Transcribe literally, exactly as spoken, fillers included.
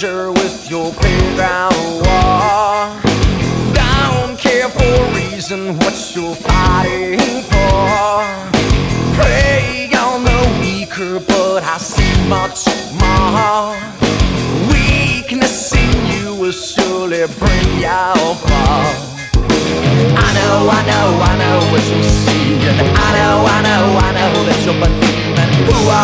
soldier with your playground war. Don't care for a reason what you're fighting for. Prey on the weaker, but I see much more. Weakness in you will surely bring your fall. I know, I know, I know what you're seeing. I know, I know, I know that you're believing. Who are